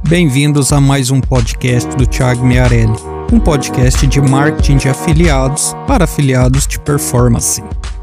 Bem-vindos a mais um podcast do Thiago Miarelli, um podcast de marketing de afiliados para afiliados de performance.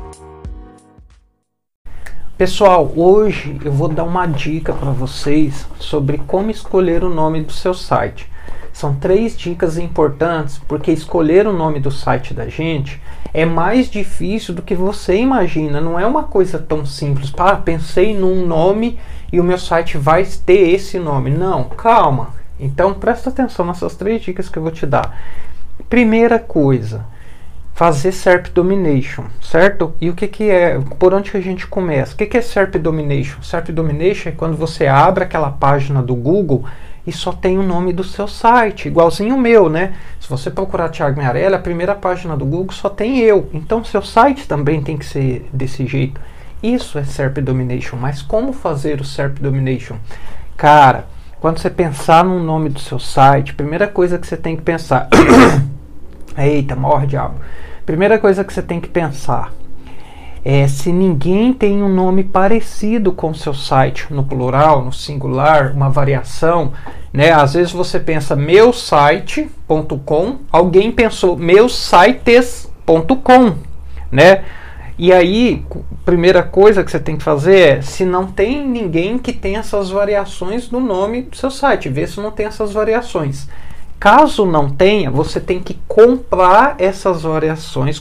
Pessoal, hoje eu vou dar uma dica para vocês sobre como escolher o nome do seu site. São 3 dicas importantes, porque escolher o nome do site da gente é mais difícil do que você imagina. Não é uma coisa tão simples. Pensei num nome e o meu site vai ter esse nome. Não, calma. Então presta atenção nessas 3 dicas que eu vou te dar. Primeira coisa, fazer SERP Domination, certo? E o que é? Por onde que a gente começa? O que é SERP Domination? SERP Domination é quando você abre aquela página do Google e só tem o nome do seu site, igualzinho o meu, né? Se você procurar Thiago Miarelli, a primeira página do Google só tem eu. Então seu site também tem que ser desse jeito. Isso é SERP Domination. Mas como fazer o SERP Domination? Cara, quando você pensar no nome do seu site, primeira coisa que você tem que pensar... Eita, morre diabo. Primeira coisa que você tem que pensar é se ninguém tem um nome parecido com o seu site, no plural, no singular, uma variação, né? Às vezes você pensa meusite.com, alguém pensou meusites.com, né? E aí, primeira coisa que você tem que fazer é, se não tem ninguém que tenha essas variações no nome do seu site, ver se não tem essas variações. Caso não tenha, você tem que comprar essas variações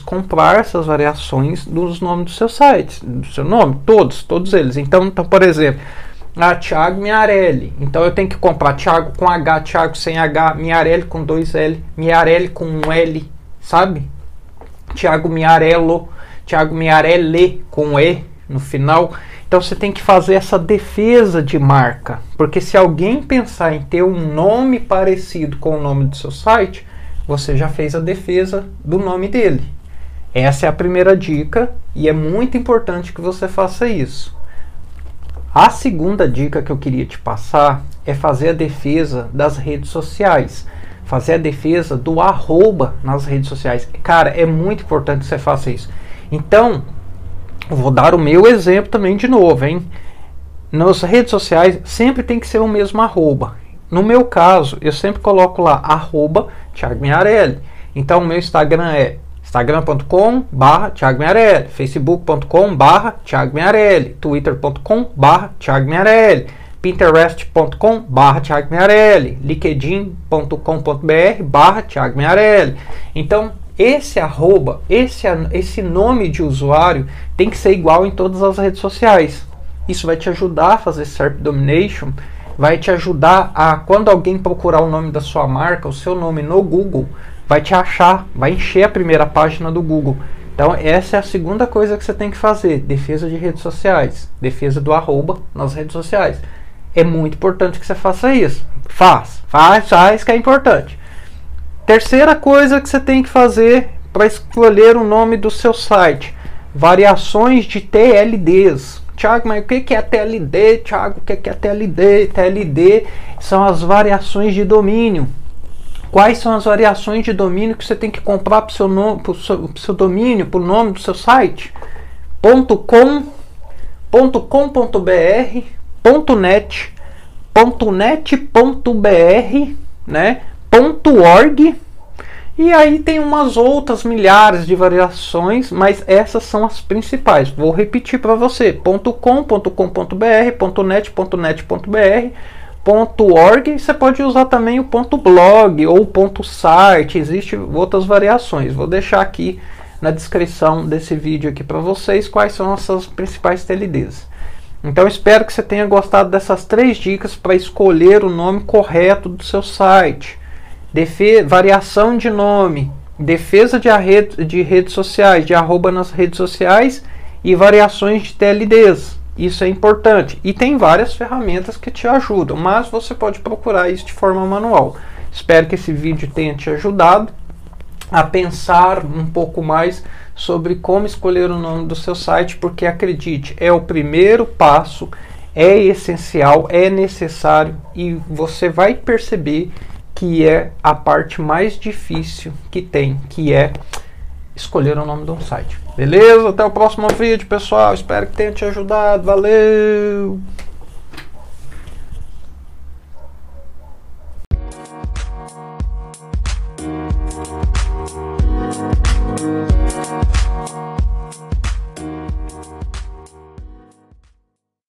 dos nomes do seu site, do seu nome, todos eles. Então, por exemplo, Thiago Miarelli. Então eu tenho que comprar Thiago com H, Thiago sem H, Miarelli com 2 L, Miarelli com 1 L, sabe? Thiago Miarello, Thiago Miarelli com E no final. Então você tem que fazer essa defesa de marca, porque se alguém pensar em ter um nome parecido com o nome do seu site, você já fez a defesa do nome dele. Essa é a primeira dica e é muito importante que você faça isso. A segunda dica que eu queria te passar é fazer a defesa das redes sociais. Fazer a defesa do arroba nas redes sociais. Cara, é muito importante que você faça isso. Então, eu vou dar o meu exemplo também de novo, hein? Nas redes sociais sempre tem que ser o mesmo arroba. No meu caso, eu sempre coloco lá arroba Thiago Miarelli. Então o meu Instagram é instagram.com/Thiago Miarelli, facebook.com/Thiago Miarelli, twitter.com/Thiago Miarelli, pinterest.com/Thiago Miarelli, linkedin.com.br/Thiago Miarelli. Então esse arroba, esse nome de usuário tem que ser igual em todas as redes sociais. Isso vai te ajudar a fazer SERP Domination, vai te ajudar a, quando alguém procurar o nome da sua marca, o seu nome no Google, vai te achar, vai encher a primeira página do Google. Então essa é a segunda coisa que você tem que fazer, defesa de redes sociais, defesa do arroba nas redes sociais. É muito importante que você faça isso. Faz que é importante. Terceira coisa que você tem que fazer para escolher o nome do seu site: variações de TLDs. Thiago, mas o que é TLD? Thiago, o que é TLD? TLD são as variações de domínio. Quais são as variações de domínio que você tem que comprar para o seu nome, para o seu domínio, para o nome do seu site? .com, .com.br, .net, .net.br, né? .org, e aí tem umas outras milhares de variações, mas essas são as principais. Vou repetir para você: .com, .com.br, .net, .net.br, .org. Você pode usar também o .blog ou .site, existem outras variações. Vou deixar aqui na descrição desse vídeo aqui para vocês quais são essas principais TLDs. Então espero que você tenha gostado dessas 3 dicas para escolher o nome correto do seu site. Variação de nome, defesa de redes sociais, de arroba nas redes sociais e variações de TLDs. Isso é importante. E tem várias ferramentas que te ajudam, mas você pode procurar isso de forma manual. Espero que esse vídeo tenha te ajudado a pensar um pouco mais sobre como escolher o nome do seu site, porque acredite, é o primeiro passo, é essencial, é necessário e você vai perceber que é a parte mais difícil que tem, que é escolher o nome de um site. Beleza? Até o próximo vídeo, pessoal. Espero que tenha te ajudado. Valeu!